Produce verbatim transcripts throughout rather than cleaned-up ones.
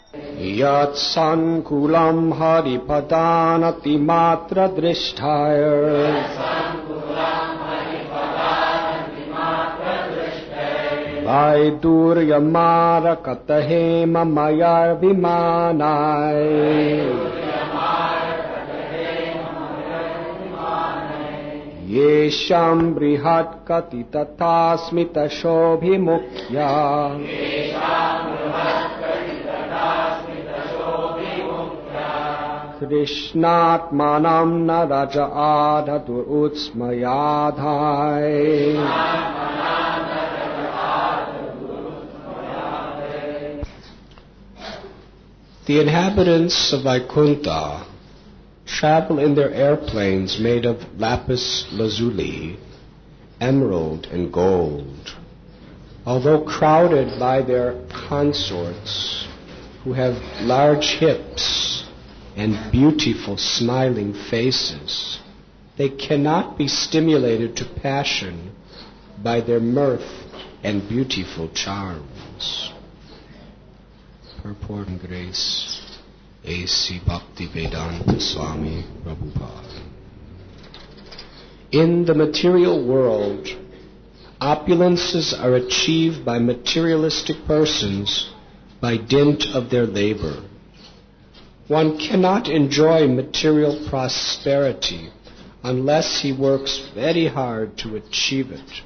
Yat sankulam haripadanati matra drishtaya Vaidurya mara katahema mayar vimanai Yesham brihat katita smita shobhimukhya Krishnatmanam naraja adhatur utsmayadhai The inhabitants of Vaikuntha travel in their airplanes made of lapis lazuli, emerald and gold. Although crowded by their consorts who have large hips and beautiful smiling faces, they cannot be stimulated to passion by their mirth and beautiful charms. Purport and Grace, A C Bhaktivedanta Swami Prabhupada. In the material world, opulences are achieved by materialistic persons by dint of their labor. One cannot enjoy material prosperity unless he works very hard to achieve it.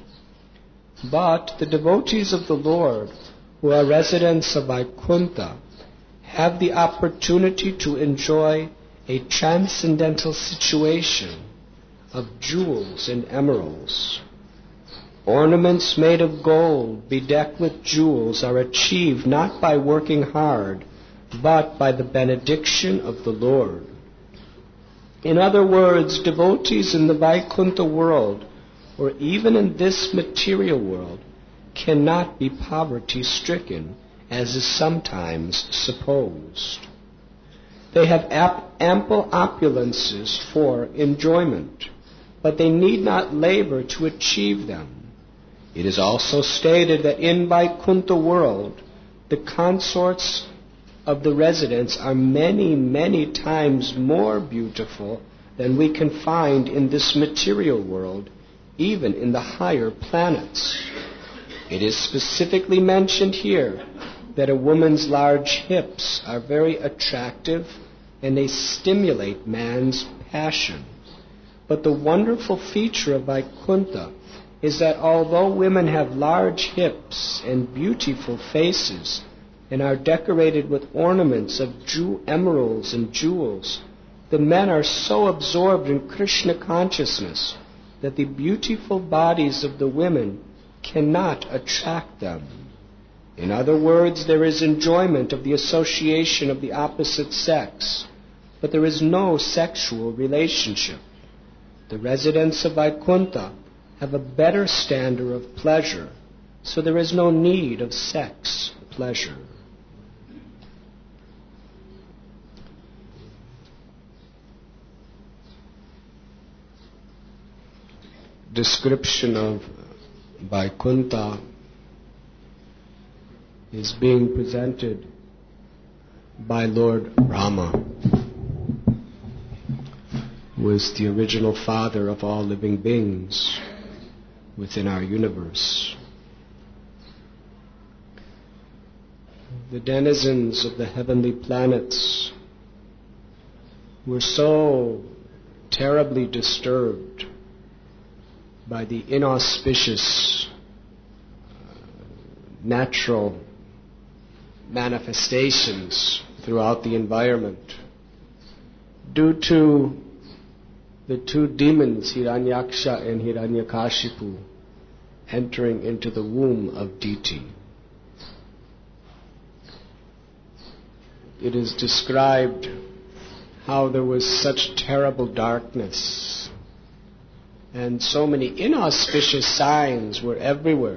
But the devotees of the Lord, who are residents of Vaikuntha, have the opportunity to enjoy a transcendental situation of jewels and emeralds. Ornaments made of gold, bedecked with jewels, are achieved not by working hard, but by the benediction of the Lord. In other words, devotees in the Vaikuntha world, or even in this material world, cannot be poverty-stricken, as is sometimes supposed. They have ap- ample opulences for enjoyment, but they need not labor to achieve them. It is also stated that in Vaikuntha world, the consorts of the residents are many, many times more beautiful than we can find in this material world, even in the higher planets. It is specifically mentioned here that a woman's large hips are very attractive and they stimulate man's passion. But the wonderful feature of Vaikuntha is that although women have large hips and beautiful faces and are decorated with ornaments of jew- emeralds and jewels, the men are so absorbed in Krishna consciousness that the beautiful bodies of the women cannot attract them. In other words, there is enjoyment of the association of the opposite sex, but there is no sexual relationship. The residents of Vaikuntha have a better standard of pleasure, so there is no need of sex pleasure. Description of Vaikuntha is being presented by Lord Brahma, who is the original father of all living beings within our universe. The denizens of the heavenly planets were so terribly disturbed by the inauspicious uh, natural manifestations throughout the environment due to the two demons, Hiranyaksha and Hiranyakashipu, entering into the womb of Diti. It is described how there was such terrible darkness and so many inauspicious signs were everywhere.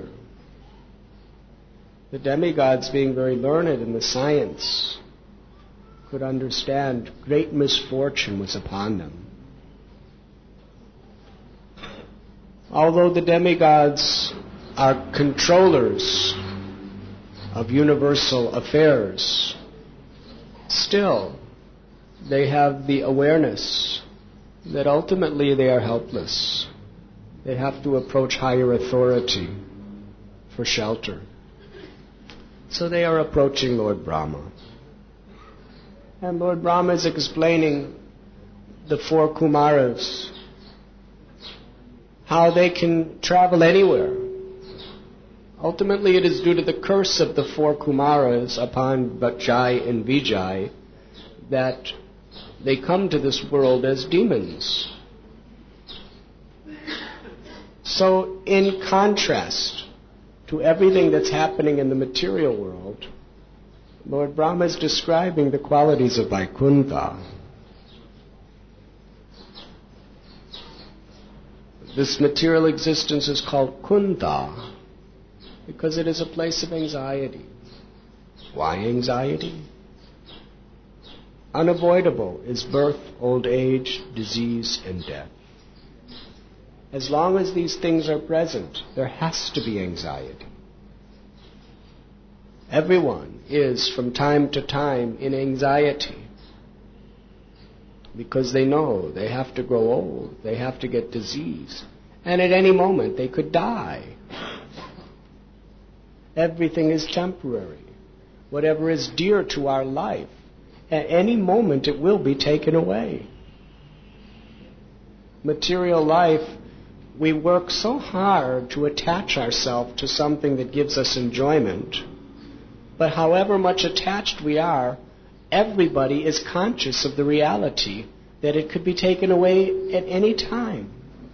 The demigods, being very learned in the science, could understand great misfortune was upon them. Although the demigods are controllers of universal affairs, Still, they have the awareness that ultimately they are helpless. They have to approach higher authority for shelter. So they are approaching Lord Brahma. And Lord Brahma is explaining the four Kumaras, how they can travel anywhere. Ultimately, it is due to the curse of the four Kumaras upon Jai and Vijay that they come to this world as demons. So, in contrast to everything that's happening in the material world, Lord Brahma is describing the qualities of Vaikuntha. This material existence is called Kuntha because it is a place of anxiety. Why anxiety? Unavoidable is birth, old age, disease, and death. As long as these things are present, there has to be anxiety. Everyone is, from time to time, in anxiety because they know they have to grow old, they have to get disease, and at any moment they could die. Everything is temporary. Whatever is dear to our life, at any moment it will be taken away. Material life, we work so hard to attach ourselves to something that gives us enjoyment, but however much attached we are, everybody is conscious of the reality that it could be taken away at any time.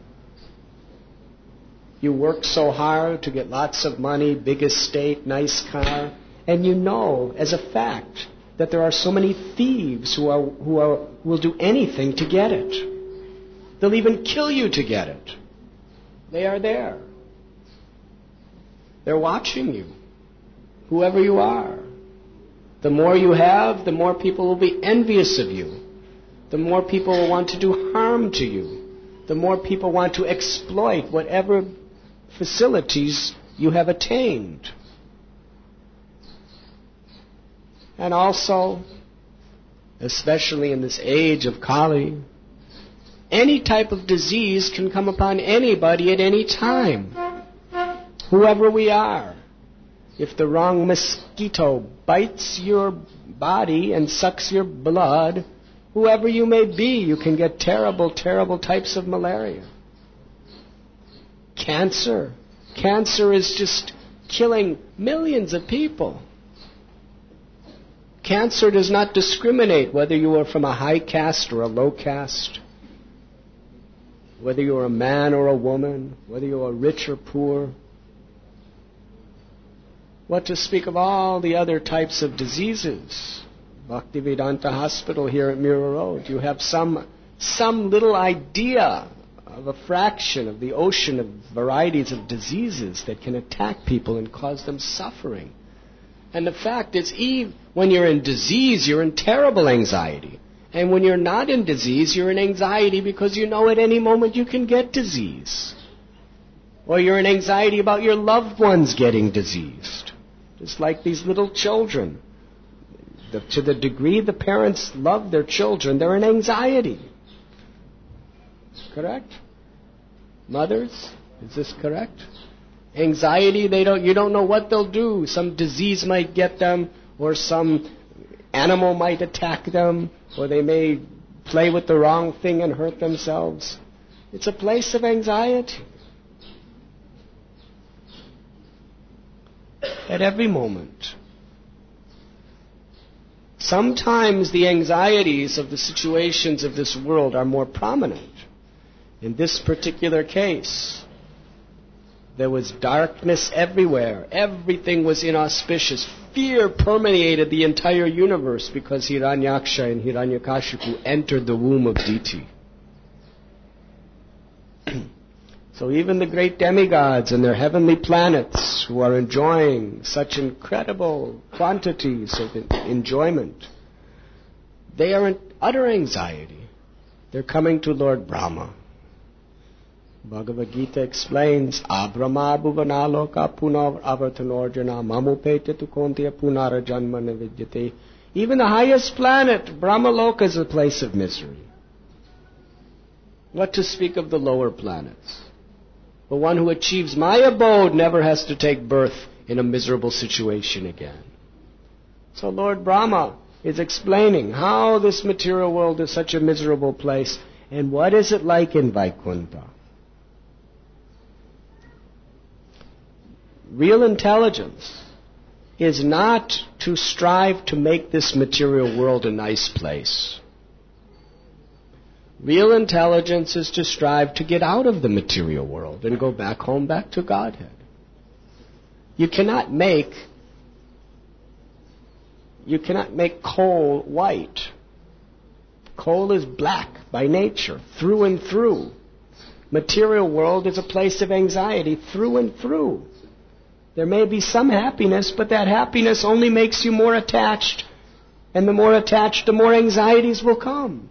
You work so hard to get lots of money, big estate, nice car, and you know as a fact that there are so many thieves who are who are will do anything to get it. They'll even kill you to get it. They are there. They're watching you, whoever you are. The more you have, the more people will be envious of you. The more people will want to do harm to you. The more people want to exploit whatever facilities you have attained. And also, especially in this age of Kali, any type of disease can come upon anybody at any time, whoever we are. If the wrong mosquito bites your body and sucks your blood, whoever you may be, you can get terrible, terrible types of malaria. Cancer. Cancer is just killing millions of people. Cancer does not discriminate whether you are from a high caste or a low caste, whether you're a man or a woman, whether you are rich or poor. What to speak of all the other types of diseases? Bhaktivedanta Hospital here at Mira Road, you have some some little idea of a fraction of the ocean of varieties of diseases that can attack people and cause them suffering. And the fact is, even when you're in disease, you're in terrible anxiety. And when you're not in disease, you're in anxiety because you know at any moment you can get disease. Or you're in anxiety about your loved ones getting diseased. Just like these little children. The, to the degree the parents love their children, they're in anxiety. Correct? Mothers, is this correct? Anxiety, they don't. You don't know what they'll do. Some disease might get them, or some animal might attack them, or they may play with the wrong thing and hurt themselves. It's a place of anxiety. At every moment. Sometimes the anxieties of the situations of this world are more prominent. In this particular case, there was darkness everywhere. Everything was inauspicious. Fear permeated the entire universe because Hiranyaksha and Hiranyakashipu entered the womb of Diti. So even the great demigods and their heavenly planets who are enjoying such incredible quantities of enjoyment, they are in utter anxiety. They're coming to Lord Brahma. Bhagavad Gita explains, Abrahma bhuvanaloka punav avartanorjana mamupete tu kontya punara janma nevidyate Even the highest planet, Brahmaloka, is a place of misery. What to speak of the lower planets? The one who achieves my abode never has to take birth in a miserable situation again. So Lord Brahma is explaining how this material world is such a miserable place, and what is it like in Vaikuntha. Real intelligence is not to strive to make this material world a nice place. Real intelligence is to strive to get out of the material world and go back home, back to Godhead. You cannot make you cannot make coal white. Coal is black by nature, through and through. Material world is a place of anxiety through and through. There may be some happiness, but that happiness only makes you more attached. And the more attached, the more anxieties will come.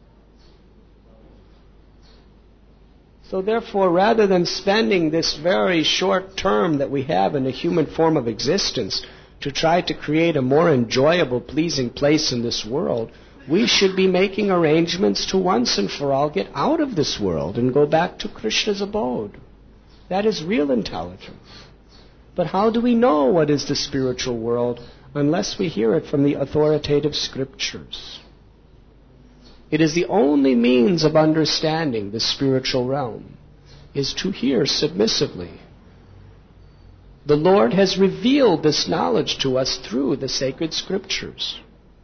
So therefore, rather than spending this very short term that we have in the human form of existence to try to create a more enjoyable, pleasing place in this world, we should be making arrangements to once and for all get out of this world and go back to Krishna's abode. That is real intelligence. But how do we know what is the spiritual world unless we hear it from the authoritative scriptures? It is the only means of understanding the spiritual realm, is to hear submissively. The Lord has revealed this knowledge to us through the sacred scriptures.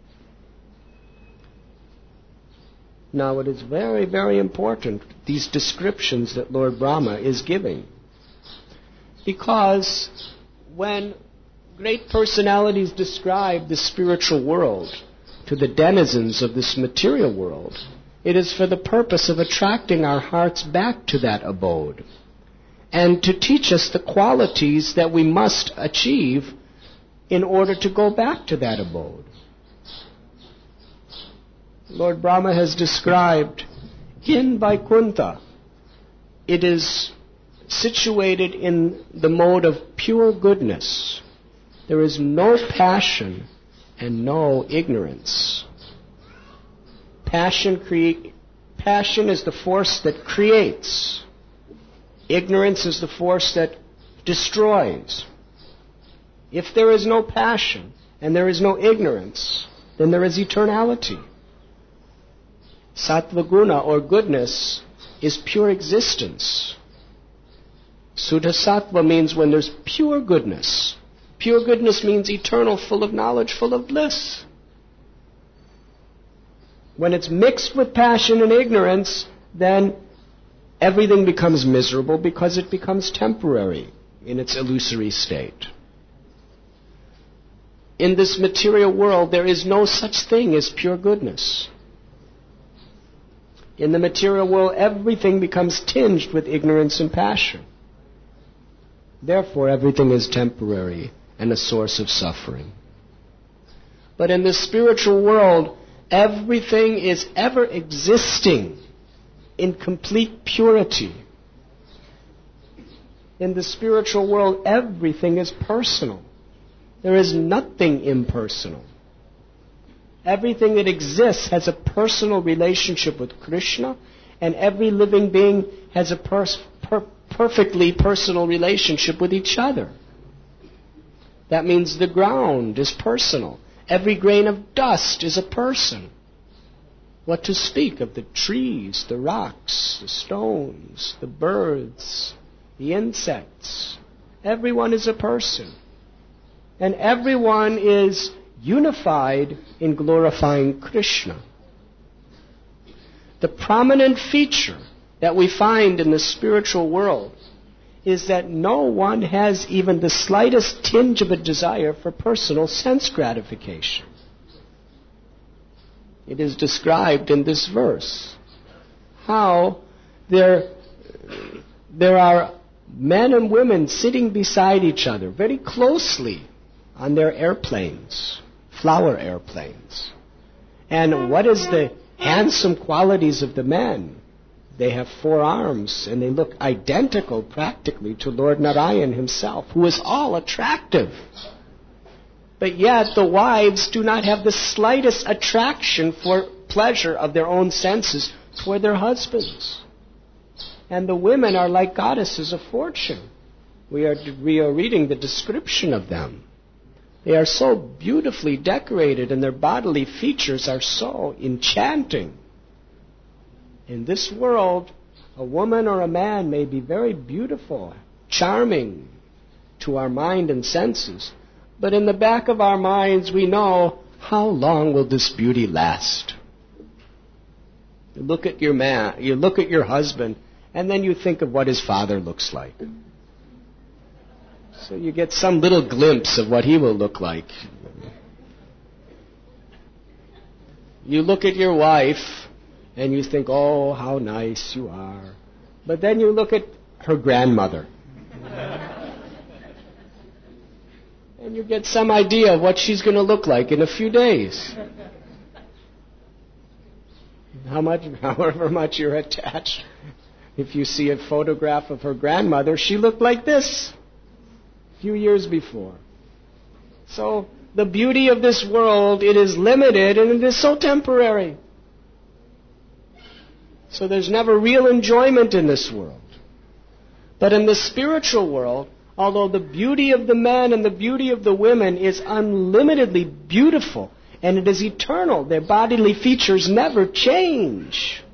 Now it is very, very important, these descriptions that Lord Brahma is giving. Because when great personalities describe the spiritual world to the denizens of this material world, it is for the purpose of attracting our hearts back to that abode and to teach us the qualities that we must achieve in order to go back to that abode. Lord Brahma has described in Vaikuntha, it is situated in the mode of pure goodness. There is no passion and no ignorance. Passion, cre- passion is the force that creates. Ignorance is the force that destroys. If there is no passion and there is no ignorance, then there is eternality. Sattva guna, or goodness, is pure existence. Suddha sattva means when there's pure goodness. Pure goodness means eternal, full of knowledge, full of bliss. When it's mixed with passion and ignorance, then everything becomes miserable because it becomes temporary in its illusory state. In this material world, there is no such thing as pure goodness. In the material world, everything becomes tinged with ignorance and passion. Therefore, everything is temporary and a source of suffering. But in the spiritual world, everything is ever existing in complete purity. In the spiritual world, everything is personal. There is nothing impersonal. Everything that exists has a personal relationship with Krishna, and every living being has a pers- per- perfectly personal relationship with each other. That means the ground is personal. Every grain of dust is a person. What to speak of the trees, the rocks, the stones, the birds, the insects? Everyone is a person. And everyone is unified in glorifying Krishna. The prominent feature that we find in the spiritual world is that no one has even the slightest tinge of a desire for personal sense gratification. It is described in this verse how there, there are men and women sitting beside each other very closely on their airplanes, flower airplanes. And what is the handsome qualities of the men? They have four arms, and they look identical practically to Lord Narayan himself, who is all attractive. But yet the wives do not have the slightest attraction for pleasure of their own senses toward their husbands. And the women are like goddesses of fortune. We are, we are reading the description of them. They are so beautifully decorated and their bodily features are so enchanting. In this world, a woman or a man may be very beautiful, charming to our mind and senses, but in the back of our minds we know, how long will this beauty last? You look at your man, you look at your husband, and then you think of what his father looks like. So you get some little glimpse of what he will look like. You look at your wife, and you think, oh, how nice you are. But then you look at her grandmother. And you get some idea of what she's going to look like in a few days. How much, however much you're attached. If you see a photograph of her grandmother, she looked like this a few years before. So the beauty of this world, it is limited and it is so temporary. So there's never real enjoyment in this world. But in the spiritual world, although the beauty of the men and the beauty of the women is unlimitedly beautiful, and it is eternal, their bodily features never change.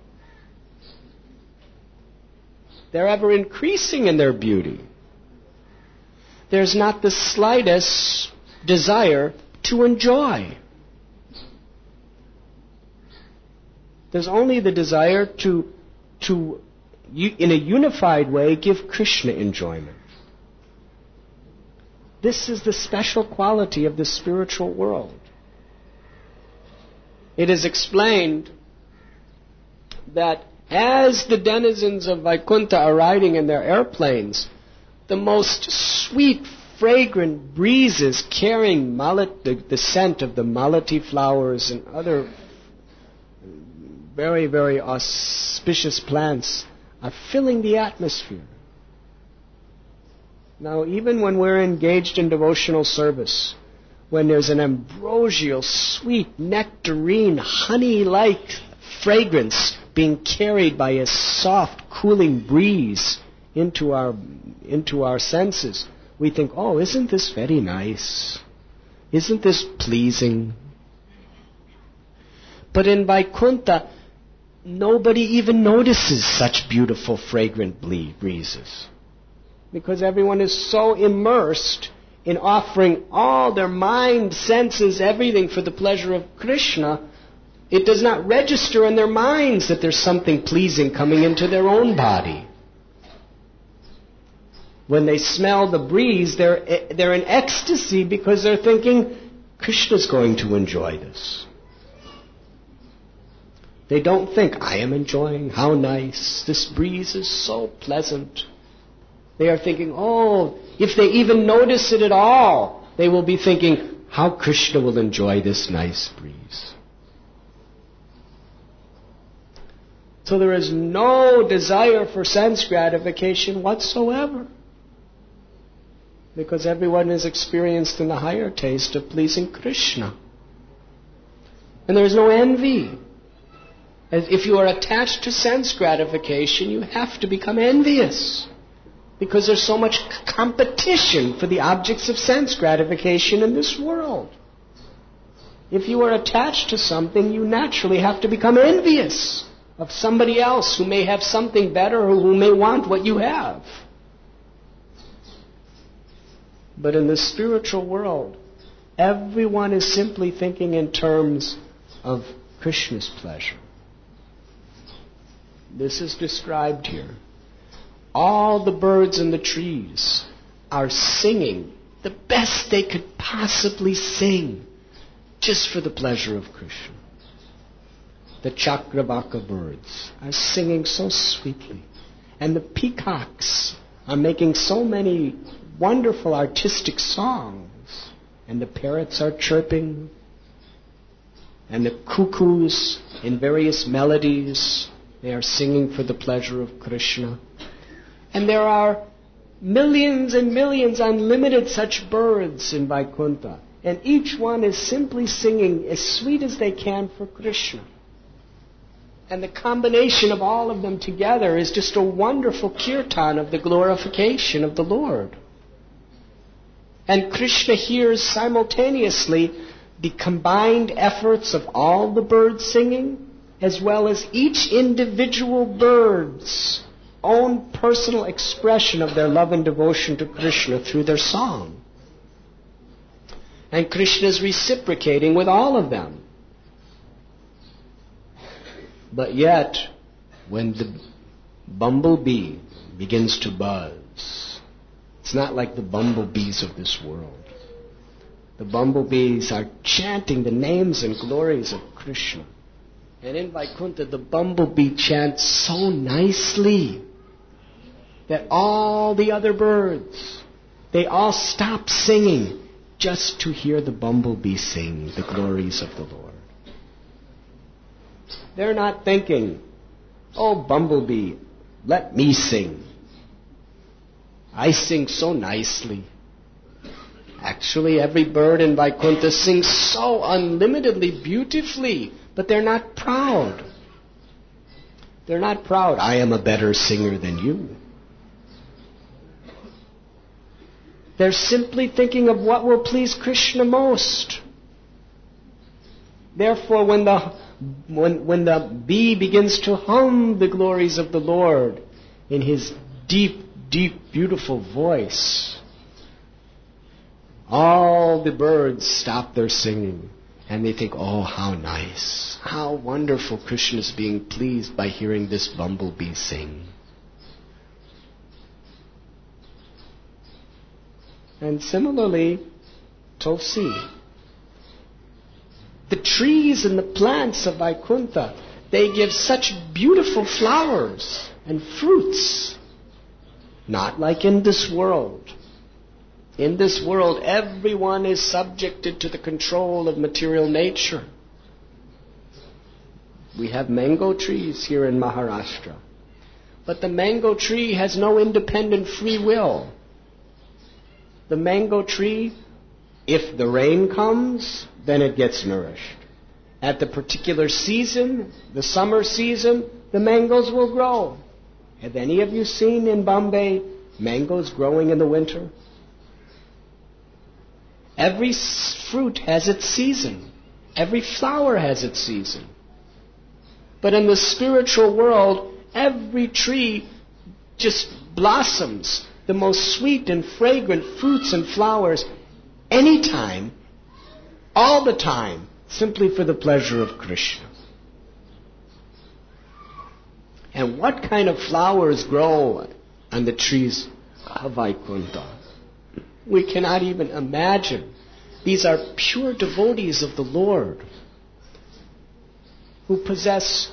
They're ever increasing in their beauty. There's not the slightest desire to enjoy. There's only the desire to, to, in a unified way, give Krishna enjoyment. This is the special quality of the spiritual world. It is explained that as the denizens of Vaikuntha are riding in their airplanes, the most sweet, fragrant breezes carrying malat, the, the scent of the malati flowers and other very, very auspicious plants are filling the atmosphere. Now, even when we're engaged in devotional service, when there's an ambrosial, sweet, nectarine, honey-like fragrance being carried by a soft, cooling breeze into our, into our senses, we think, oh, isn't this very nice? Isn't this pleasing? But in Vaikuntha, nobody even notices such beautiful, fragrant breezes. Because everyone is so immersed in offering all their mind, senses, everything for the pleasure of Krishna, it does not register in their minds that there's something pleasing coming into their own body. When they smell the breeze, they're, they're in ecstasy because they're thinking, Krishna's going to enjoy this. They don't think, I am enjoying, how nice, this breeze is so pleasant. They are thinking, oh, if they even notice it at all, they will be thinking, how Krishna will enjoy this nice breeze. So there is no desire for sense gratification whatsoever. Because everyone is experienced in the higher taste of pleasing Krishna. And there is no envy. As if you are attached to sense gratification, you have to become envious. Because there's so much competition for the objects of sense gratification in this world. If you are attached to something, you naturally have to become envious of somebody else who may have something better or who may want what you have. But in the spiritual world, everyone is simply thinking in terms of Krishna's pleasure. This is described here. All the birds in the trees are singing the best they could possibly sing just for the pleasure of Krishna. The Chakravaka birds are singing so sweetly. And the peacocks are making so many wonderful artistic songs. And the parrots are chirping. And the cuckoos in various melodies, they are singing for the pleasure of Krishna. And there are millions and millions, unlimited such birds in Vaikuntha. And each one is simply singing as sweet as they can for Krishna. And the combination of all of them together is just a wonderful kirtan of the glorification of the Lord. And Krishna hears simultaneously the combined efforts of all the birds singing, as well as each individual bird's own personal expression of their love and devotion to Krishna through their song. And Krishna is reciprocating with all of them. But yet, when the bumblebee begins to buzz, it's not like the bumblebees of this world. The bumblebees are chanting the names and glories of Krishna. And in Vaikuntha, the bumblebee chants so nicely that all the other birds, they all stop singing just to hear the bumblebee sing the glories of the Lord. They're not thinking, oh, bumblebee, let me sing. I sing so nicely. Actually, every bird in Vaikuntha sings so unlimitedly beautifully, but they're not proud. They're not proud. I am a better singer than you. They're simply thinking of what will please Krishna most. Therefore, when the when when the bee begins to hum the glories of the Lord in his deep, deep, beautiful voice, all the birds stop their singing and they think, oh, how nice, how wonderful Krishna is being pleased by hearing this bumblebee sing. And similarly, Tulsi. The trees and the plants of Vaikuntha, they give such beautiful flowers and fruits. Not like in this world. In this world, everyone is subjected to the control of material nature. We have mango trees here in Maharashtra. But the mango tree has no independent free will. The mango tree, if the rain comes, then it gets nourished. At the particular season, the summer season, the mangoes will grow. Have any of you seen in Bombay mangoes growing in the winter? Every fruit has its season. Every flower has its season. But in the spiritual world, every tree just blossoms the most sweet and fragrant fruits and flowers anytime, all the time, simply for the pleasure of Krishna. And what kind of flowers grow on the trees of Vaikuntha? We cannot even imagine. These are pure devotees of the Lord who possess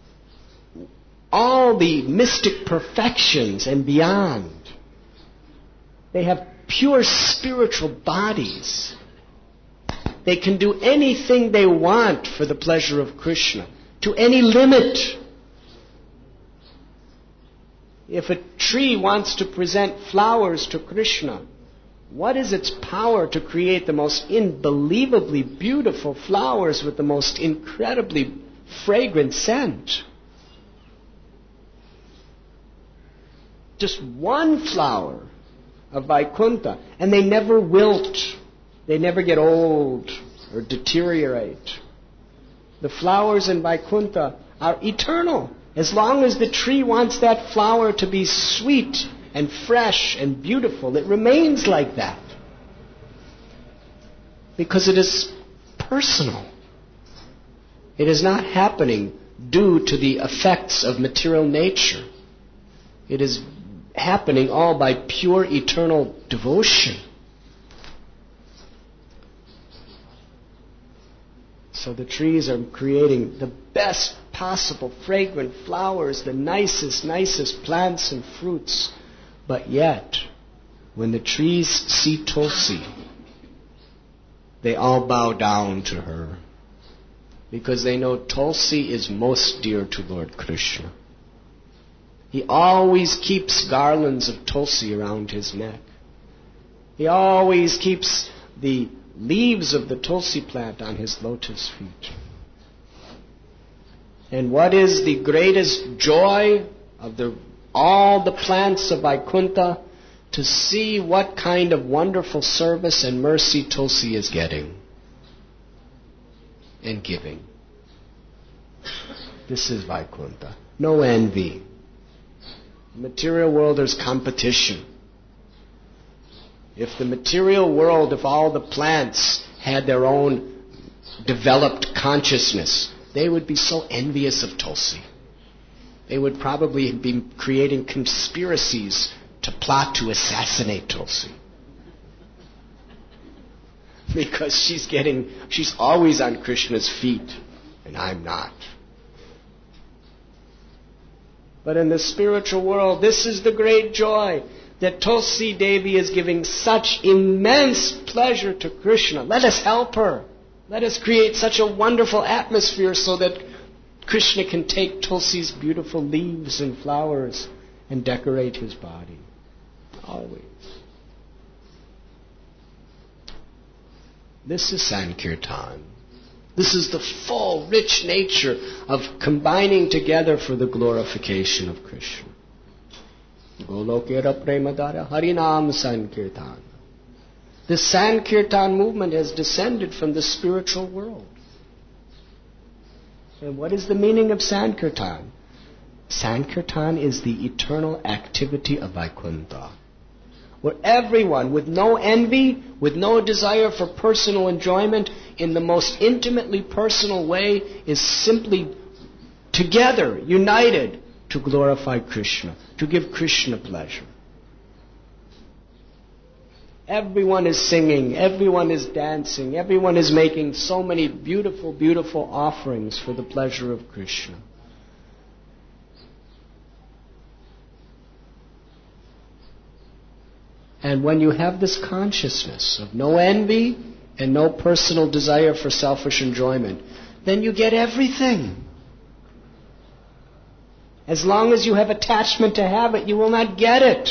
all the mystic perfections and beyond. They have pure spiritual bodies. They can do anything they want for the pleasure of Krishna, to any limit. If a tree wants to present flowers to Krishna, what is its power to create the most unbelievably beautiful flowers with the most incredibly fragrant scent? Just one flower of Vaikuntha, and they never wilt. They never get old or deteriorate. The flowers in Vaikuntha are eternal. As long as the tree wants that flower to be sweet and fresh and beautiful, it remains like that. Because it is personal. It is not happening due to the effects of material nature. It is happening all by pure eternal devotion. So the trees are creating the best possible fragrant flowers, the nicest, nicest plants and fruits. But yet, when the trees see Tulsi, they all bow down to her. Because they know Tulsi is most dear to Lord Krishna. He always keeps garlands of Tulsi around his neck. He always keeps the leaves of the tulsi plant on his lotus feet. And what is the greatest joy of the, all the plants of Vaikuntha? To see what kind of wonderful service and mercy Tulsi is getting and giving. This is Vaikuntha. No envy. In the material world, there's competition. If the material world, if all the plants had their own developed consciousness, they would be so envious of Tulsi. They would probably be creating conspiracies to plot to assassinate Tulsi. Because she's getting, she's always on Krishna's feet, and I'm not. But in the spiritual world, this is the great joy, that Tulsi Devi is giving such immense pleasure to Krishna. Let us help her. Let us create such a wonderful atmosphere so that Krishna can take Tulsi's beautiful leaves and flowers and decorate his body. Always. This is Sankirtan. This is the full, rich nature of combining together for the glorification of Krishna. Golokera Premadara Harinam Sankirtan. The Sankirtan movement has descended from the spiritual world. And what is the meaning of Sankirtan? Sankirtan is the eternal activity of Vaikuntha, where everyone, with no envy, with no desire for personal enjoyment, in the most intimately personal way, is simply together, united, to glorify Krishna, to give Krishna pleasure. Everyone is singing, everyone is dancing, everyone is making so many beautiful, beautiful offerings for the pleasure of Krishna. And when you have this consciousness of no envy and no personal desire for selfish enjoyment, then you get everything. As long as you have attachment to have it, you will not get it.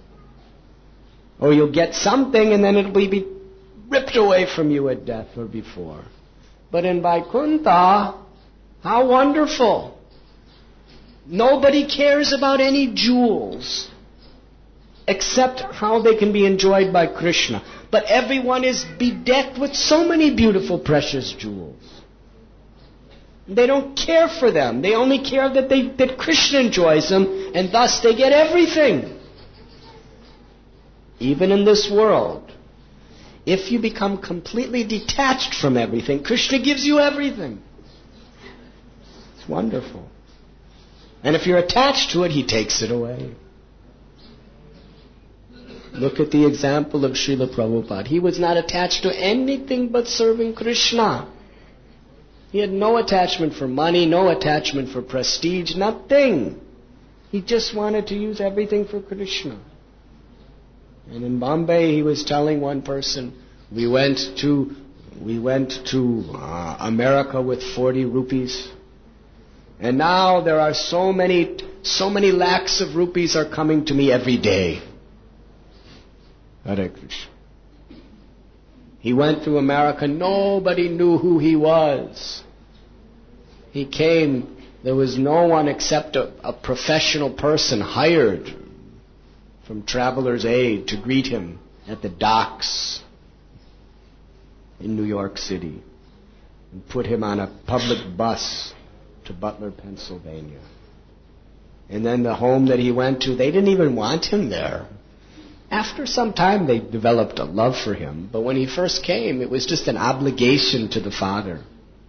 Or you'll get something and then it'll be ripped away from you at death or before. But in Vaikuntha, how wonderful. Nobody cares about any jewels except how they can be enjoyed by Krishna. But everyone is bedecked with so many beautiful, precious jewels. They don't care for them. They only care that, they, that Krishna enjoys them, and thus they get everything. Even in this world, if you become completely detached from everything, Krishna gives you everything. It's wonderful. And if you're attached to it, he takes it away. Look at the example of Srila Prabhupada. He was not attached to anything but serving Krishna. He had no attachment for money, no attachment for prestige, nothing. He just wanted to use everything for Krishna. And in Bombay, he was telling one person, we went to we went to uh, America with forty rupees, and now there are so many so many lakhs of rupees are coming to me every day. Hare Krishna. He went to America, nobody knew who he was. He came, there was no one except a, a professional person hired from Traveler's Aid to greet him at the docks in New York City and put him on a public bus to Butler, Pennsylvania. And then the home that he went to, they didn't even want him there. After some time, they developed a love for him. But when he first came, it was just an obligation to the Father.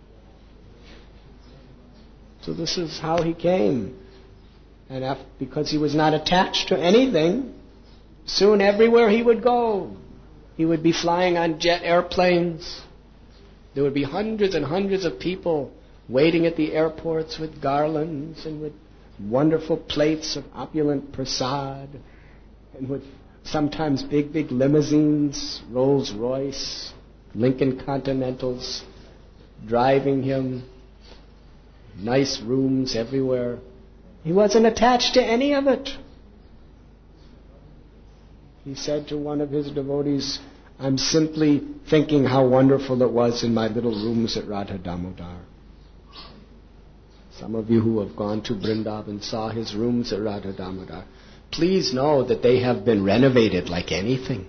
So this is how he came. And after, because he was not attached to anything, soon everywhere he would go, he would be flying on jet airplanes. There would be hundreds and hundreds of people waiting at the airports with garlands and with wonderful plates of opulent prasad and with sometimes big, big limousines, Rolls Royce, Lincoln Continentals, driving him, nice rooms everywhere. He wasn't attached to any of it. He said to one of his devotees, I'm simply thinking how wonderful it was in my little rooms at Radha Damodar. Some of you who have gone to Vrindavan saw his rooms at Radha Damodar. Please know that they have been renovated like anything.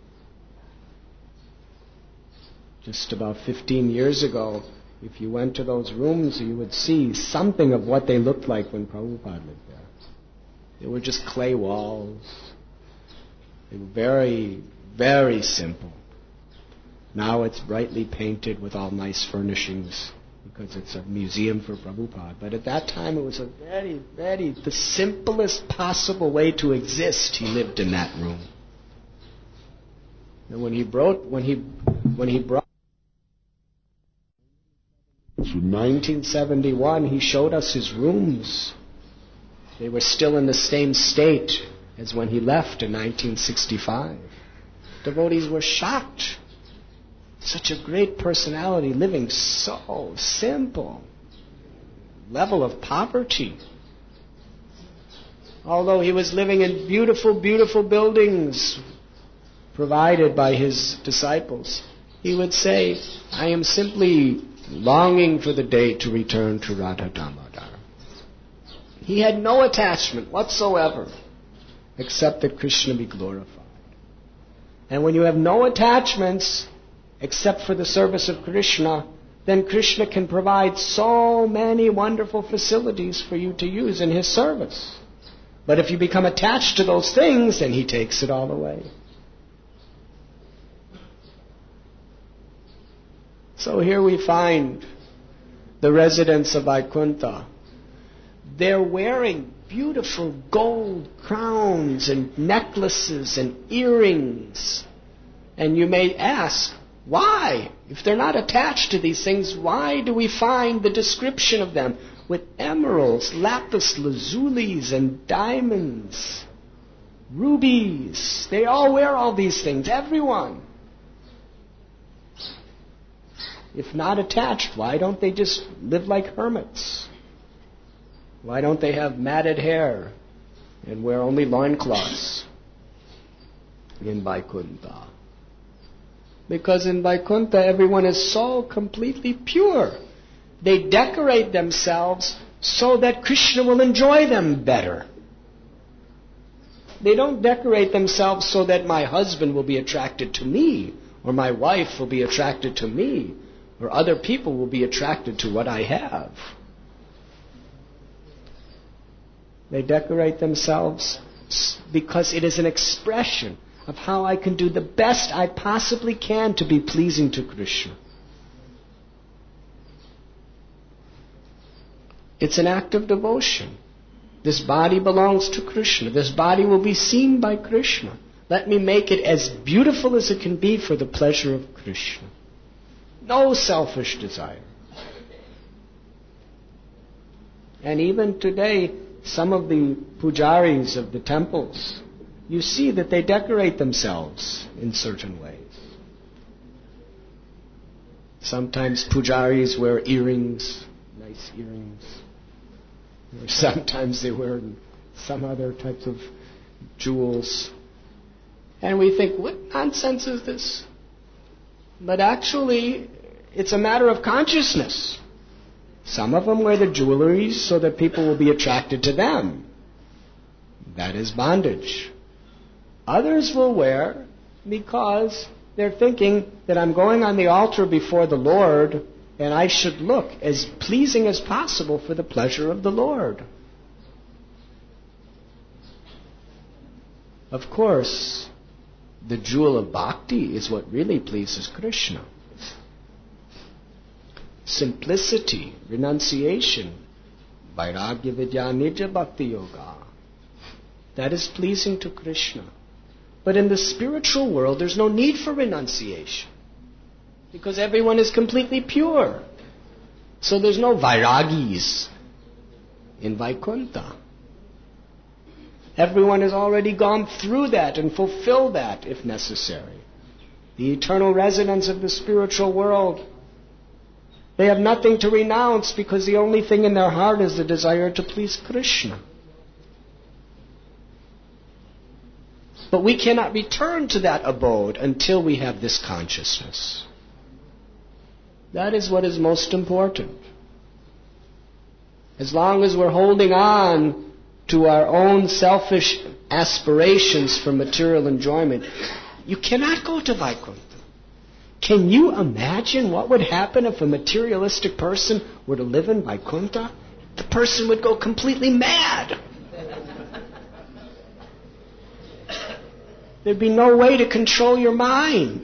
Just about fifteen years ago, if you went to those rooms, you would see something of what they looked like when Prabhupada lived there. They were just clay walls. They were very, very simple. Now it's brightly painted with all nice furnishings because it's a museum for Prabhupada. But at that time it was a very, very, the simplest possible way to exist. He lived in that room. And when he brought, when he, when he brought, in nineteen seventy-one, he showed us his rooms. They were still in the same state as when he left in nineteen sixty-five. Devotees were shocked. Such a great personality, living so simple. Level of poverty. Although he was living in beautiful, beautiful buildings provided by his disciples, he would say, I am simply longing for the day to return to Radha Damodar. He had no attachment whatsoever except that Krishna be glorified. And when you have no attachments except for the service of Krishna, then Krishna can provide so many wonderful facilities for you to use in his service. But if you become attached to those things, then he takes it all away. So here we find the residents of Vaikuntha. They're wearing beautiful gold crowns and necklaces and earrings. And you may ask, why? If they're not attached to these things, why do we find the description of them with emeralds, lapis lazulis, and diamonds, rubies? They all wear all these things, everyone. If not attached, why don't they just live like hermits? Why don't they have matted hair and wear only loincloths in Vaikuntha? Because in Vaikuntha, everyone is so completely pure. They decorate themselves so that Krishna will enjoy them better. They don't decorate themselves so that my husband will be attracted to me, or my wife will be attracted to me, or other people will be attracted to what I have. They decorate themselves because it is an expression of how I can do the best I possibly can to be pleasing to Krishna. It's an act of devotion. This body belongs to Krishna. This body will be seen by Krishna. Let me make it as beautiful as it can be for the pleasure of Krishna. No selfish desire. And even today, some of the pujaris of the temples, you see that they decorate themselves in certain ways. Sometimes pujaris wear earrings, nice earrings. Or sometimes they wear some other types of jewels. And we think, what nonsense is this? But actually, it's a matter of consciousness. Some of them wear the jewelry so that people will be attracted to them. That is bondage. Others will wear because they're thinking that I'm going on the altar before the Lord and I should look as pleasing as possible for the pleasure of the Lord. Of course, the jewel of bhakti is what really pleases Krishna. Simplicity, renunciation, vairagya vidya nija bhakti yoga. That is pleasing to Krishna. But in the spiritual world, there's no need for renunciation. Because everyone is completely pure. So there's no vairagis in Vaikuntha. Everyone has already gone through that and fulfilled that if necessary. The eternal residents of the spiritual world, they have nothing to renounce because the only thing in their heart is the desire to please Krishna. But we cannot return to that abode until we have this consciousness. That is what is most important. As long as we're holding on to our own selfish aspirations for material enjoyment, you cannot go to Vaikuntha. Can you imagine what would happen if a materialistic person were to live in Vaikuntha? The person would go completely mad. There'd be no way to control your mind.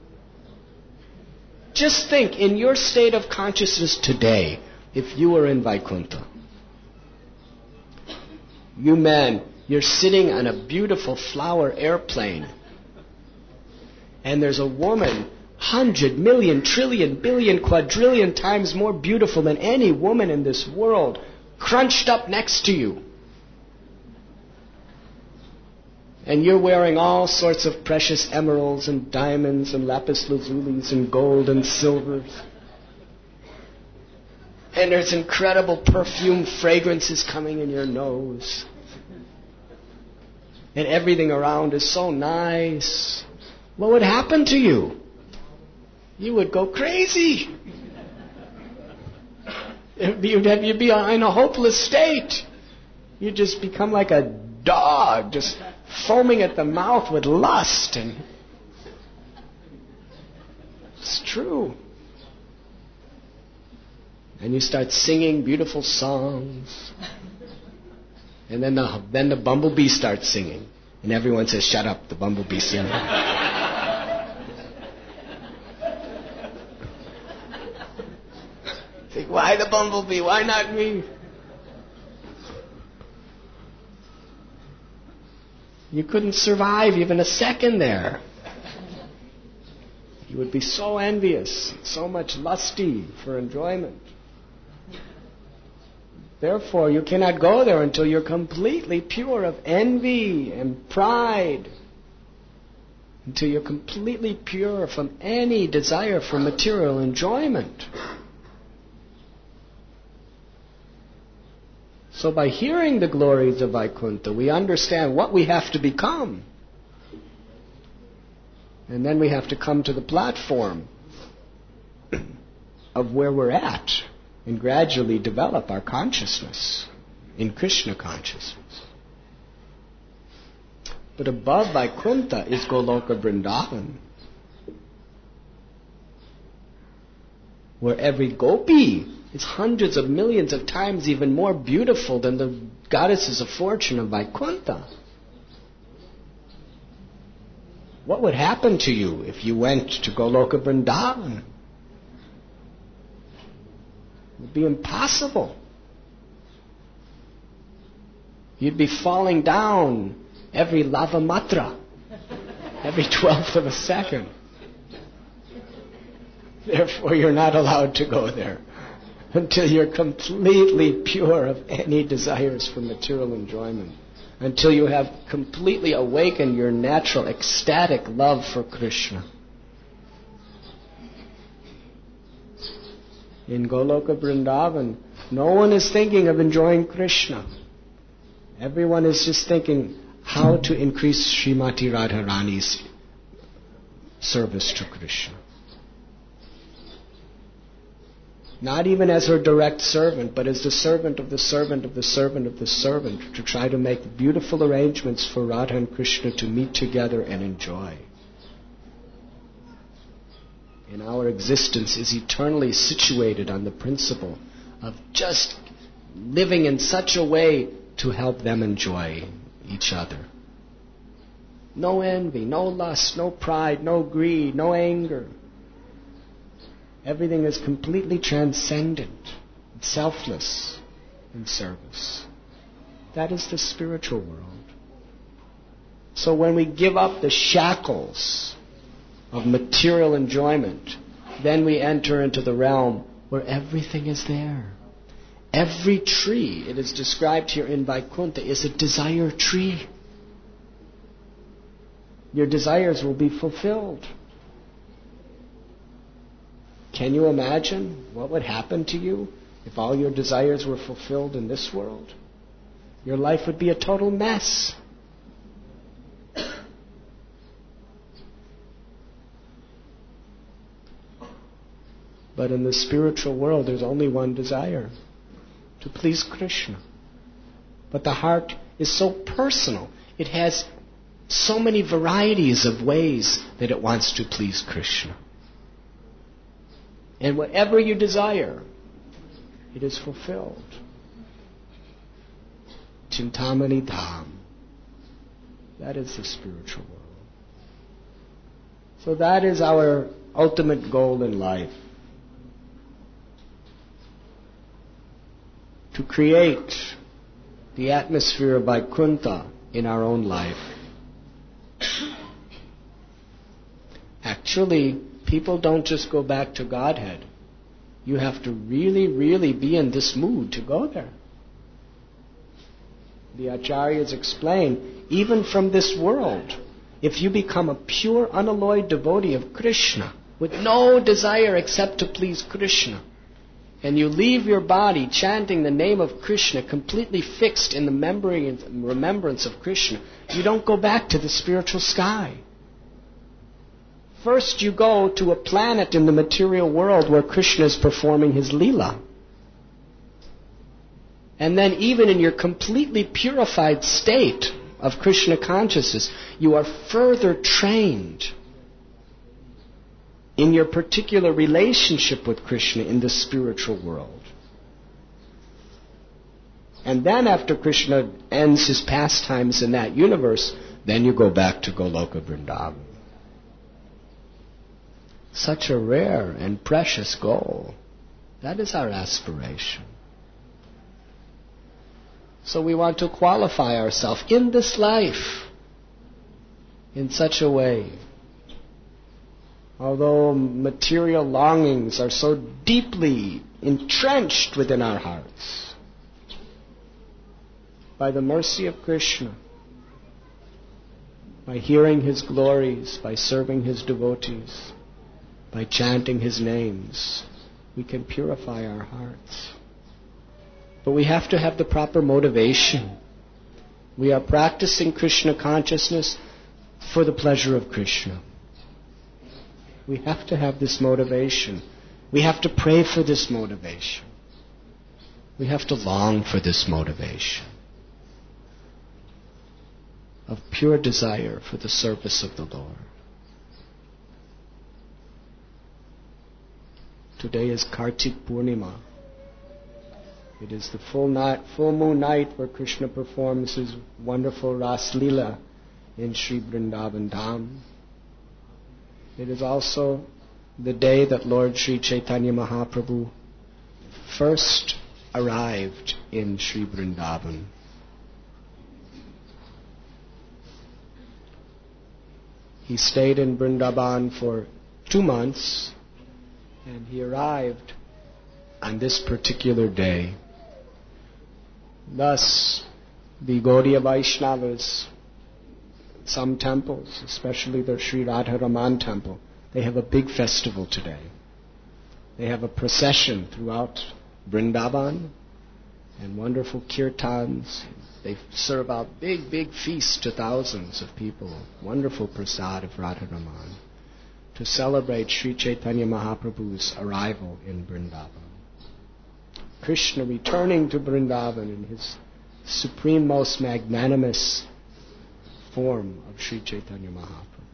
Just think, in your state of consciousness today, if you were in Vaikuntha, you men, you're sitting on a beautiful flower airplane, and there's a woman hundred million, trillion, billion, quadrillion times more beautiful than any woman in this world, crunched up next to you. And you're wearing all sorts of precious emeralds and diamonds and lapis lazulis and gold and silvers. And there's incredible perfume fragrances coming in your nose. And everything around is so nice. What would happen to you? You would go crazy. You'd, have, you'd be in a hopeless state. You'd just become like a dog, just foaming at the mouth with lust. And it's true. And you start singing beautiful songs. And then the, then the bumblebee starts singing. And everyone says, shut up, the bumblebee's singing. Think, why the bumblebee? Why not me? You couldn't survive even a second there. You would be so envious, so much lusty for enjoyment. Therefore, you cannot go there until you're completely pure of envy and pride. Until you're completely pure from any desire for material enjoyment. So by hearing the glories of Vaikuntha, we understand what we have to become. And then we have to come to the platform of where we're at and gradually develop our consciousness in Krishna consciousness. But above Vaikuntha is Goloka Vrindavan, where every gopi is hundreds of millions of times even more beautiful than the goddesses of fortune of Vaikuntha. What would happen to you if you went to Goloka Vrindavan? It would be impossible. You'd be falling down every lava matra, every twelfth of a second. Therefore, you're not allowed to go there until you're completely pure of any desires for material enjoyment, until you have completely awakened your natural ecstatic love for Krishna. In Goloka Vrindavan, no one is thinking of enjoying Krishna. Everyone is just thinking how to increase Srimati Radharani's service to Krishna. Not even as her direct servant, but as the servant of the servant of the servant of the servant, to try to make beautiful arrangements for Radha and Krishna to meet together and enjoy. And our existence is eternally situated on the principle of just living in such a way to help them enjoy each other. No envy, no lust, no pride, no greed, no anger. Everything is completely transcendent, selfless in service. That is the spiritual world. So when we give up the shackles of material enjoyment, then we enter into the realm where everything is there. Every tree, it is described here in Vaikuntha, is a desire tree. Your desires will be fulfilled. Can you imagine what would happen to you if all your desires were fulfilled in this world? Your life would be a total mess. But in the spiritual world, there's only one desire, to please Krishna. But the heart is so personal. It has so many varieties of ways that it wants to please Krishna. And whatever you desire, it is fulfilled. Chintamani Dham. That is the spiritual world. So that is our ultimate goal in life. To create the atmosphere of Vaikuntha in our own life. Actually, people don't just go back to Godhead. You have to really, really be in this mood to go there. The Acharyas explain, even from this world, if you become a pure, unalloyed devotee of Krishna, with no desire except to please Krishna, and you leave your body chanting the name of Krishna, completely fixed in the memory and remembrance of Krishna, you don't go back to the spiritual sky. First you go to a planet in the material world where Krishna is performing his Leela. And then even in your completely purified state of Krishna consciousness, you are further trained in your particular relationship with Krishna in the spiritual world. And then after Krishna ends his pastimes in that universe, then you go back to Goloka Vrindavan. Such a rare and precious goal. That is our aspiration. So we want to qualify ourselves in this life in such a way. Although material longings are so deeply entrenched within our hearts, by the mercy of Krishna, by hearing his glories, by serving his devotees, by chanting his names, we can purify our hearts. But we have to have the proper motivation. We are practicing Krishna consciousness for the pleasure of Krishna. We have to have this motivation. We have to pray for this motivation. We have to long for this motivation of pure desire for the service of the Lord. Today is Kartik Purnima. It is the full night, full moon night where Krishna performs his wonderful Ras Leela in Sri Vrindavan Dham. It is also the day that Lord Sri Chaitanya Mahaprabhu first arrived in Sri Vrindavan. He stayed in Vrindavan for two months and he arrived on this particular day. Thus, the Gaudiya Vaishnavas, some temples, especially the Sri Radharaman temple, they have a big festival today. They have a procession throughout Vrindavan and wonderful kirtans. They serve out big, big feasts to thousands of people. Wonderful prasad of Radharaman to celebrate Sri Chaitanya Mahaprabhu's arrival in Vrindavan. Krishna returning to Vrindavan in his supreme, most magnanimous form of Sri Chaitanya Mahaprabhu.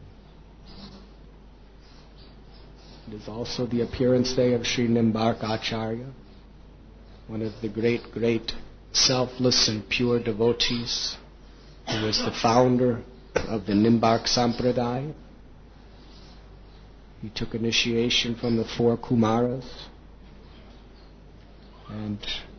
It is also the appearance day of Sri Nimbark Acharya, one of the great, great selfless and pure devotees who was the founder of the Nimbark Sampradaya. He took initiation from the four Kumaras. And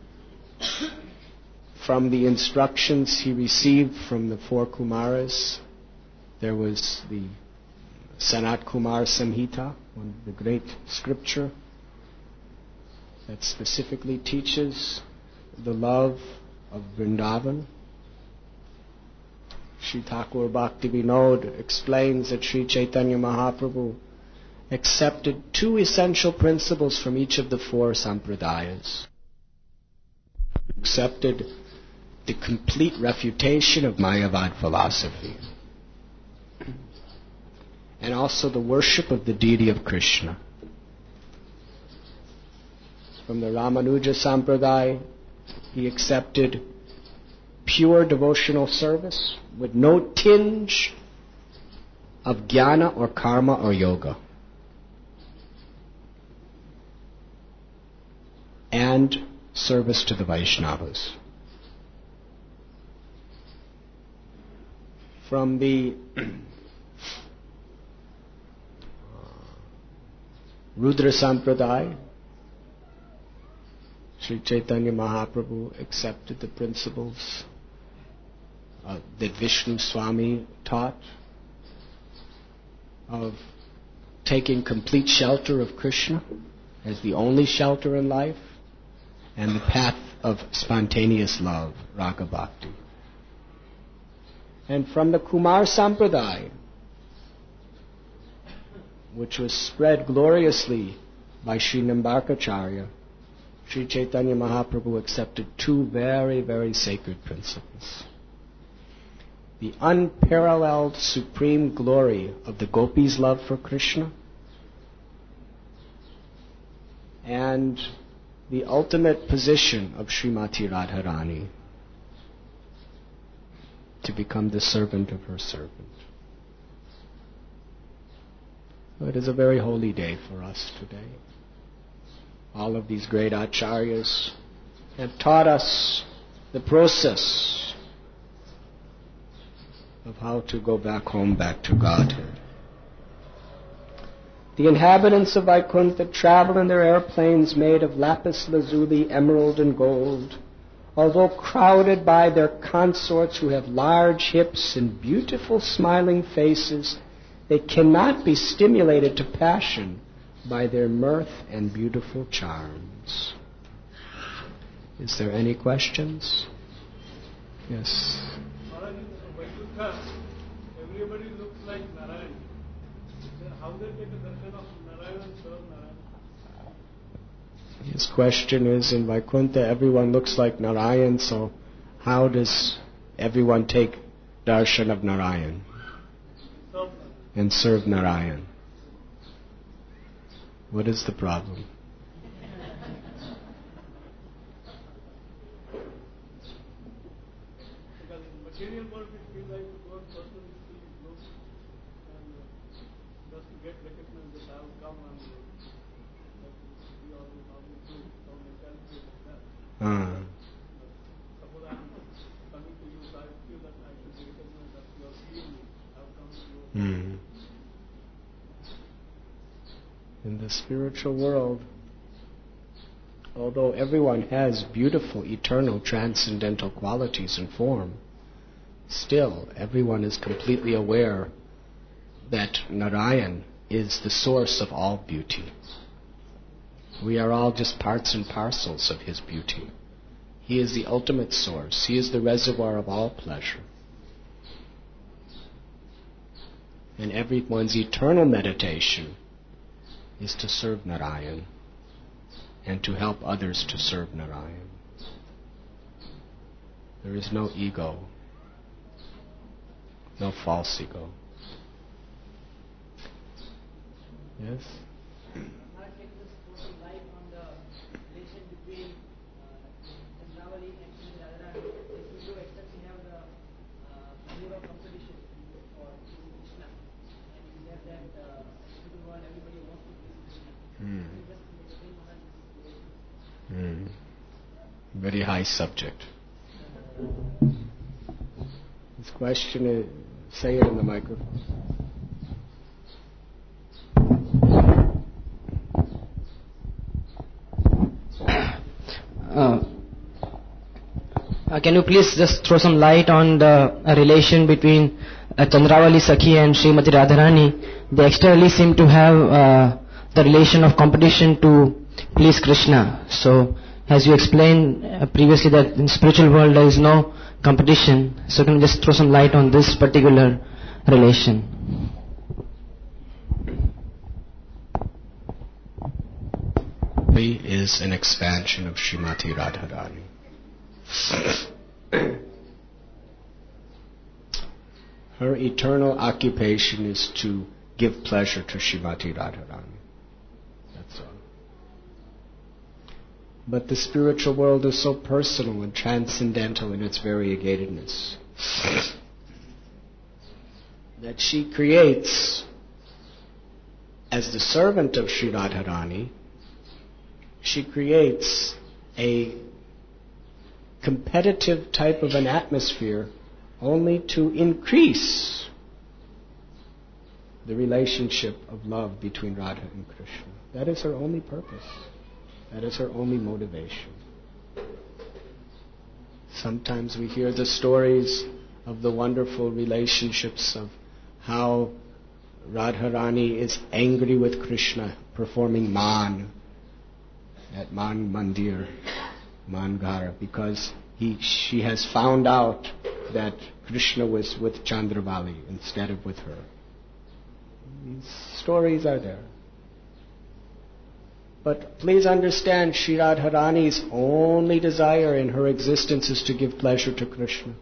from the instructions he received from the four Kumaras, there was the Sanat Kumar Samhita, one of the great scripture that specifically teaches the love of Vrindavan. Sri Thakur Bhakti Vinod explains that Sri Chaitanya Mahaprabhu accepted two essential principles from each of the four sampradayas. He accepted the complete refutation of Mayavad philosophy and also the worship of the deity of Krishna. From the Ramanuja Sampradaya, he accepted pure devotional service with no tinge of jnana or karma or yoga. And service to the Vaishnavas. From the Rudra Sampradaya, Sri Chaitanya Mahaprabhu accepted the principles uh, that Vishnu Swami taught of taking complete shelter of Krishna as the only shelter in life, and the path of spontaneous love, Raga Bhakti. And from the Kumar Sampradaya, which was spread gloriously by Sri Nimbarkacharya, Sri Chaitanya Mahaprabhu accepted two very, very sacred principles. The unparalleled supreme glory of the gopis' love for Krishna, and the ultimate position of Srimati Radharani, to become the servant of her servant. So it is a very holy day for us today. All of these great acharyas have taught us the process of how to go back home, back to Godhead. The inhabitants of Vaikuntha travel in their airplanes made of lapis lazuli, emerald, and gold. Although crowded by their consorts who have large hips and beautiful smiling faces, they cannot be stimulated to passion by their mirth and beautiful charms. Is there any questions? Yes. Everybody looks like Narayan. How they take a darshan of Narayan and serve Narayan? His question is, in Vaikuntha everyone looks like Narayan, so how does everyone take darshan of Narayan and serve Narayan? What is the problem? Because in material world we feel like God personally sees looks and uh, just to get recognized that I will come and uh, we always always do some mentality like that. Uh, Suppose I am coming to you, so I feel that I should be recognized that you are seeing me. I have come to you. hmm. In the spiritual world, although everyone has beautiful, eternal, transcendental qualities and form, still everyone is completely aware that Narayan is the source of all beauty. We are all just parts and parcels of his beauty. He is the ultimate source. He is the reservoir of all pleasure. And everyone's eternal meditation is to serve Narayan and to help others to serve Narayan. There is no ego, no false ego. Yes? Can you just throw some light on the relation between Chandravali and Srimati Radharani? They seem to accept we have the mood of competition for Krishna, and we have that uh, physical world, everybody wants to please Krishna. Mm. Can you just explain Maharaj's Mm. relation? Very high subject. This question is, say it in the microphone. Uh, uh, can you please just throw some light on the uh, relation between uh, Chandravali Sakhi and Srimati Radharani? They externally seem to have uh, the relation of competition to please Krishna. So, as you explained uh, previously that in spiritual world there is no competition. So, can you just throw some light on this particular relation? Is an expansion of Srimati Radharani. Her eternal occupation is to give pleasure to Srimati Radharani. That's all. But the spiritual world is so personal and transcendental in its variegatedness that she creates, as the servant of Sri Radharani, she creates a competitive type of an atmosphere only to increase the relationship of love between Radha and Krishna. That is her only purpose. That is her only motivation. Sometimes we hear the stories of the wonderful relationships of how Radharani is angry with Krishna performing Man at Man Mandir, Mangara, because he, she has found out that Krishna was with Chandravali instead of with her. These stories are there. But please understand, Sri Radharani's only desire in her existence is to give pleasure to Krishna.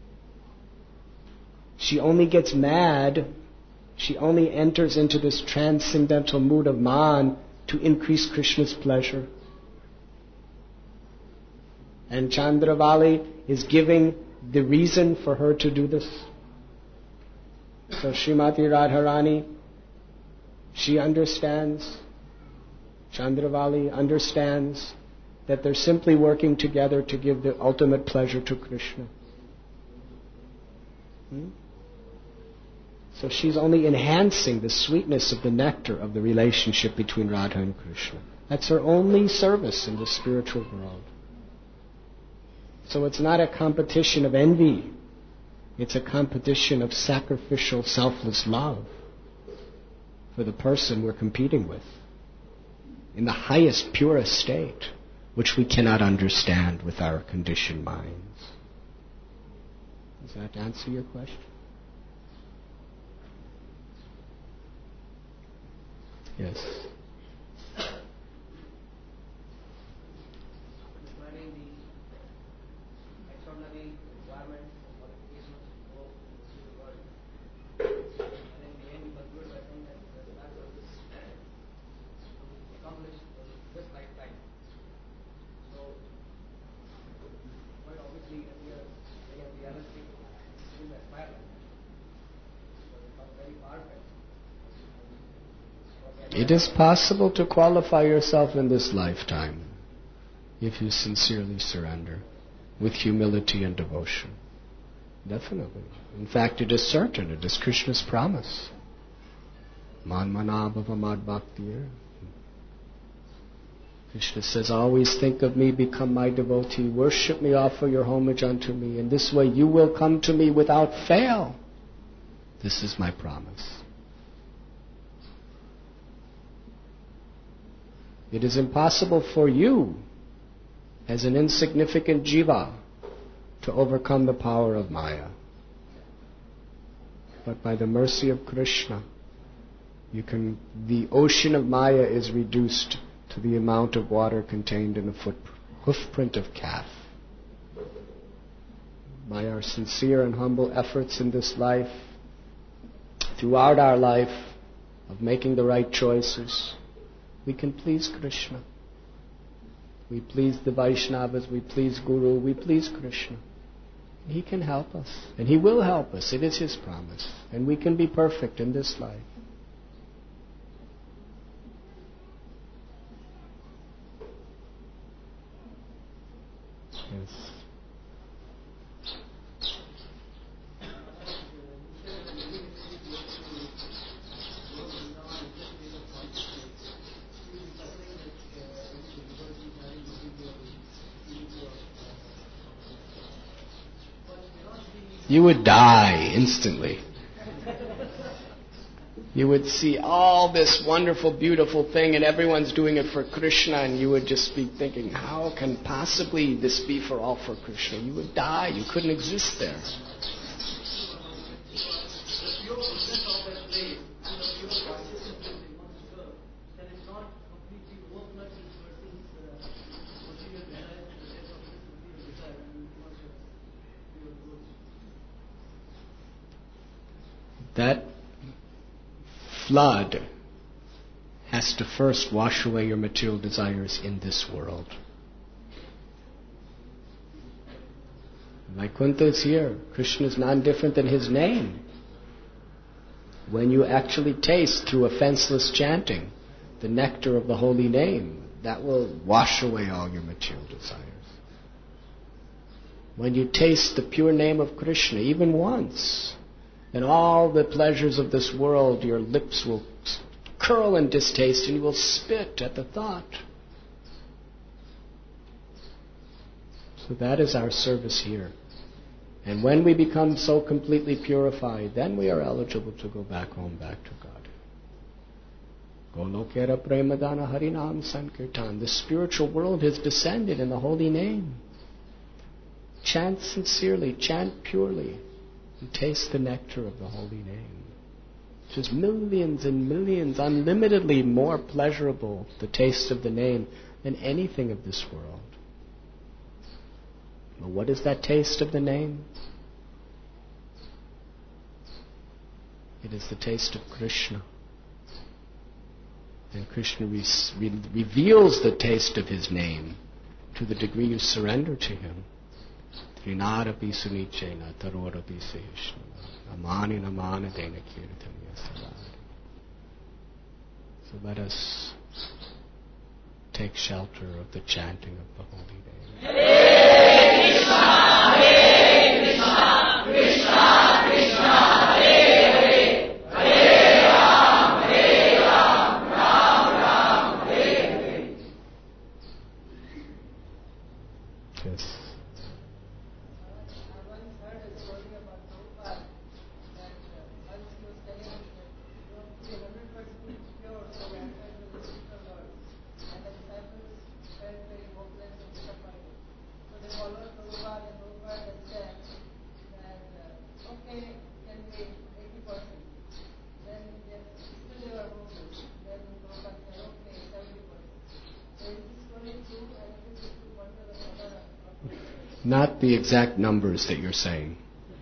She only gets mad, she only enters into this transcendental mood of Man to increase Krishna's pleasure. And Chandravali is giving the reason for her to do this. So Srimati Radharani, she understands, Chandravali understands that they're simply working together to give the ultimate pleasure to Krishna. Hmm? So she's only enhancing the sweetness of the nectar of the relationship between Radha and Krishna. That's her only service in the spiritual world. So it's not a competition of envy. It's a competition of sacrificial, selfless love for the person we're competing with in the highest, purest state, which we cannot understand with our conditioned minds. Does that answer your question? Yes. Describing the extraordinary requirements and qualifications to go to the world. And in the end, you conclude by saying that the that service accomplished in this lifetime. So, quite obviously, appears very unrealistic to aspire like that. So it becomes very far-fetched. It is possible to qualify yourself in this lifetime if you sincerely surrender with humility and devotion. Definitely. In fact, it is certain. It is Krishna's promise. Man manabhava mad bhaktir. Krishna says, always think of me, become my devotee, worship me, offer your homage unto me. In this way you will come to me without fail. This is my promise. It is impossible for you, as an insignificant jiva, to overcome the power of Maya. But by the mercy of Krishna, you can. The ocean of Maya is reduced to the amount of water contained in a foot, hoofprint of calf. By our sincere and humble efforts in this life, throughout our life, of making the right choices, we can please Krishna. We please the Vaishnavas, we please Guru, we please Krishna. He can help us, and He will help us. It is His promise. And we can be perfect in this life. Yes. You would die instantly. You would see all this wonderful, beautiful thing, and everyone's doing it for Krishna, and you would just be thinking, how can possibly this be for all for Krishna? You would die. You couldn't exist there. That flood has to first wash away your material desires in this world. Vaikuntha is here. Krishna is not different than his name. When you actually taste through offenseless chanting the nectar of the holy name, that will wash away all your material desires. When you taste the pure name of Krishna, even once, then all the pleasures of this world, your lips will curl in distaste and you will spit at the thought. So that is our service here. And when we become so completely purified, then we are eligible to go back home, back to God. Golokera Premadana Harinam Sankirtan. The spiritual world has descended in the holy name. Chant sincerely, chant purely, and taste the nectar of the holy name. Which is millions and millions, unlimitedly more pleasurable, the taste of the name, than anything of this world. Well, what is that taste of the name? It is the taste of Krishna. And Krishna re- re- reveals the taste of his name to the degree you surrender to him. Trinarapi sunichena tarorapi seshnava amani namana dena kirtanya salari. So let us take shelter of the chanting of the holy name. Hare Krishna, Hare Krishna, Krishna Krishna, Hare Hare, Hare Ram, Hare Ram, Ram Ram, Hare Hare. Yes. Not the exact numbers that you're saying.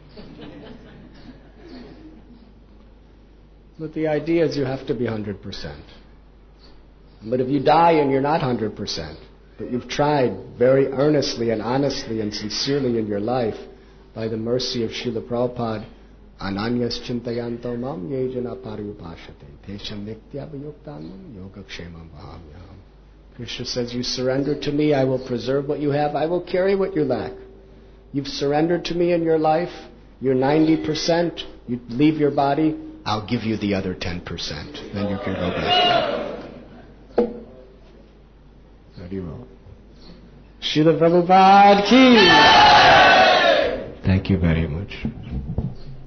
But the idea is you have to be one hundred percent. But if you die and you're not one hundred percent, but you've tried very earnestly and honestly and sincerely in your life, by the mercy of Srila Prabhupada, Ananyas Chintayanto Mam Yejana Pariyupashate Tesham Nityabhayuktanam Yogakshemam Vahamyam. Krishna says, you surrender to me, I will preserve what you have, I will carry what you lack. You've surrendered to me in your life, you're ninety percent, you leave your body, I'll give you the other ten percent. Then you can go back. Very well. Srila Prabhupada ki. Thank you very much.